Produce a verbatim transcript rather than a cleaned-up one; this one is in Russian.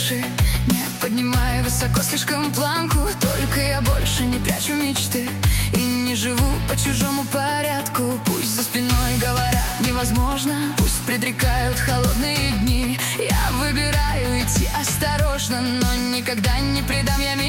души. Не поднимаю высоко слишком планку, только я больше не прячу мечты и не живу по чужому порядку. Пусть за спиной говорят невозможно, пусть предрекают холодные дни. Я выбираю идти осторожно, но никогда не предам я мечты.